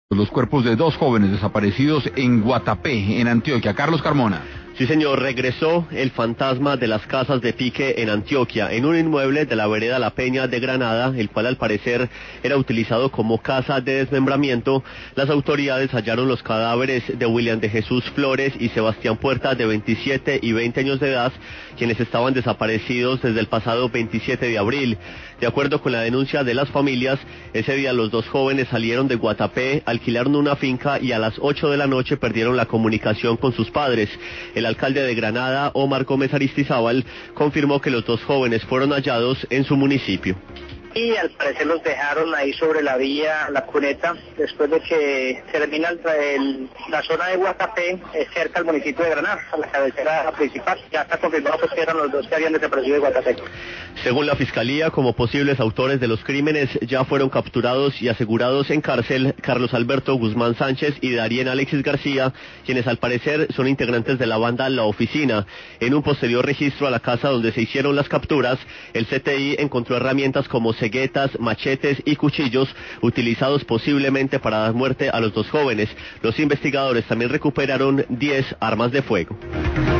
Los cuerpos de dos jóvenes desaparecidos en Guatapé, en Antioquia. Carlos Carmona. Sí, señor, regresó el fantasma de las casas de pique en Antioquia, en un inmueble de la vereda La Peña de Granada, el cual al parecer era utilizado como casa de desmembramiento. Las autoridades hallaron los cadáveres de William de Jesús Flores y Sebastián Puerta, de 27 y 20 años de edad, quienes estaban desaparecidos desde el pasado 27 de abril. De acuerdo con la denuncia de las familias, ese día los dos jóvenes salieron de Guatapé, alquilaron una finca y a las 8 de la noche perdieron la comunicación con sus padres. El alcalde de Granada, Omar Gómez Aristizábal, confirmó que los dos jóvenes fueron hallados en su municipio. Y al parecer los dejaron ahí sobre la vía, la cuneta, después de que termina la zona de Guatapé, cerca al municipio de Granada, a la cabecera principal. Ya está confirmado pues, que eran los dos que habían desaparecido de Guatapé. Según la Fiscalía, como posibles autores de los crímenes, ya fueron capturados y asegurados en cárcel Carlos Alberto Guzmán Sánchez y Darien Alexis García, quienes al parecer son integrantes de la banda La Oficina. En un posterior registro a la casa donde se hicieron las capturas, el CTI encontró herramientas como ceguetas, machetes y cuchillos utilizados posiblemente para dar muerte a los dos jóvenes. Los investigadores también recuperaron 10 armas de fuego.